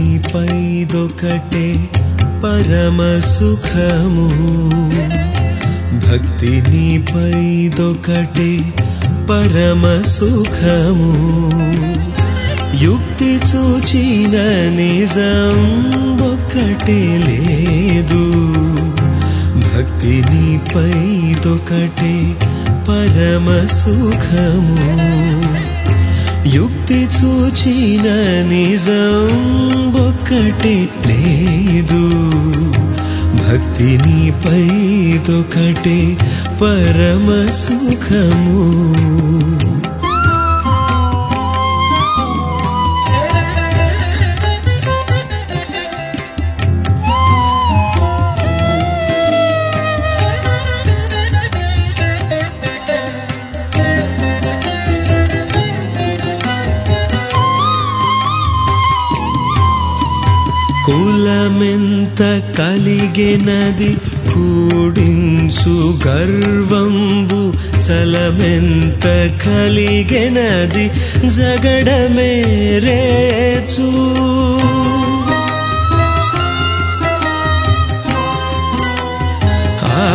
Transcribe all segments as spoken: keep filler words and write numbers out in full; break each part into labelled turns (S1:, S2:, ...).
S1: నీపైదొకటే పరమ సుఖము భక్తి నీపైదొకటే పరమ సుఖము యుక్తి చూచిన నిజం ఒక్కటే లేదు భక్తి నీపైదొకటే పరమ సుఖము యుక్తి చూచిన నిజం ఒక్కటే లేదు భక్తి నీపైదొకటే పరమ సుఖము కులమెంత కలిగెనది కూడించు గర్వంబు చలమెంత కలిగెనది జగడమే రేచు ఆ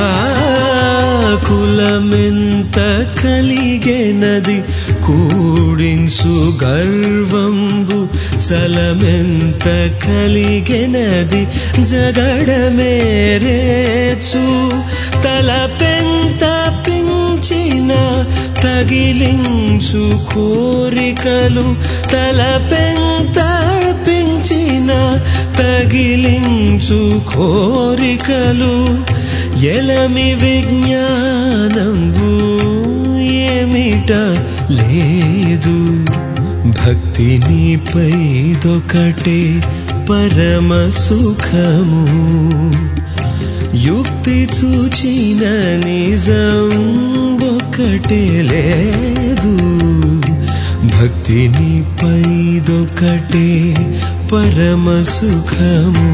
S1: కులమెంత కలిగెనది కూడించు గర్వంబు చలమెంత కలిగెనది జగడమే రేచు తలపెంత పించిన తగిలించు కోరికలు తలపెంత పించిన తగిలించు కోరికలు ఎలమి విజ్ఞానంబు ఏమిట లేదు భక్తి నీపైదొకటే పరమ సుఖము యుక్తి చూచిన నిజం ఒక్కటే లేదు భక్తి నీపైదొకటే పరమ సుఖము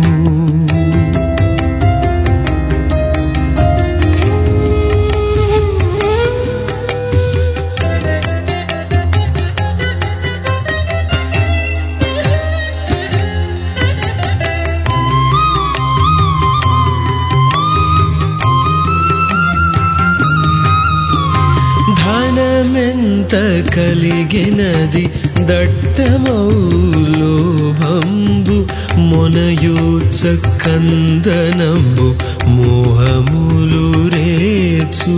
S1: ధనమెంత కలిగినది దట్టమౌ లోభంబు మొనయూత్స కందనంబు మోహములు రేచు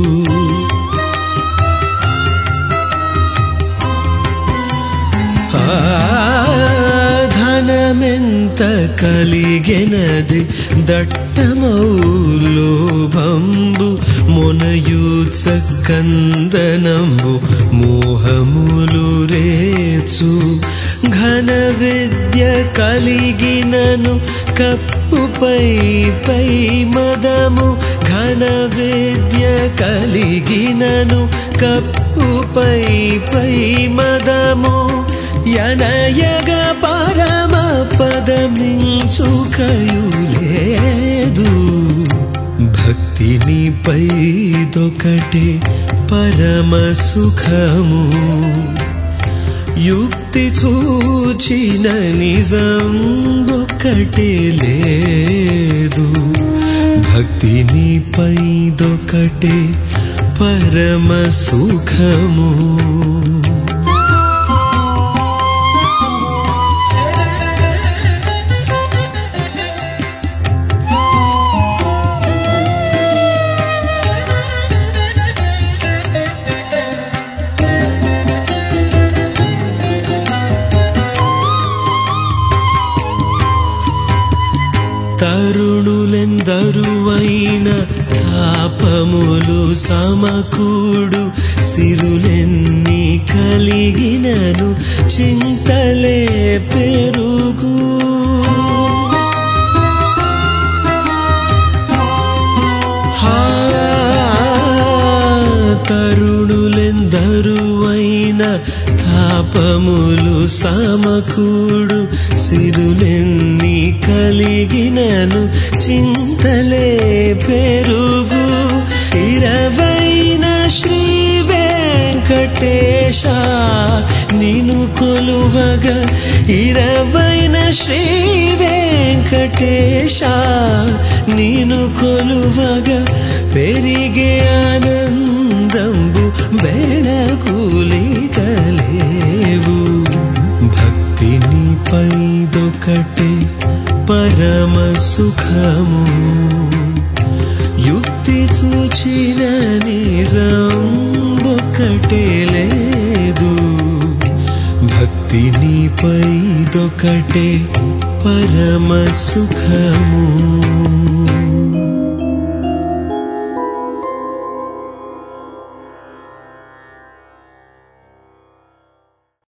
S1: ధనమెంత కలిగినది దట్టమౌ లోభంబు మొనయూత్స కందనంబు మోహములు రేచు ఘన విద్య కలిగినను కప్పుపై పై మదము ఘన విద్య కలిగినను కప్పుపై పై మదము యనయగ పరమ పదమించుకయు లేదు భక్తి నీపైదొకటే పరమ సుఖము యుక్తి చూచిన నిజం ఒక్కటే లేదు భక్తి నీపైదొకటే పరమ సుఖము తరుణులెందరువైన తాపములు సమకూడు సిరులెన్ని కలిగినను చింతలే పెరుగు తరుణులెందరువైన తాపములు సమకూడు సిరులెన్ని కలిగినను చింతలే పెరుగు ఇరవైన శ్రీ వెంకటేశ వెంకటేశ నిను కొలువగా ఇరవైన శ్రీ వెంకటేశ నిను కొలువగా పెరిగే ఆనందంబు బెళగులికలేవు భక్తి నీపైదొకటే పరమ సుఖము యుక్తి చూచిన నిజంబొకటే లేదు భక్తి నీపైదొకటే పరమ సుఖము.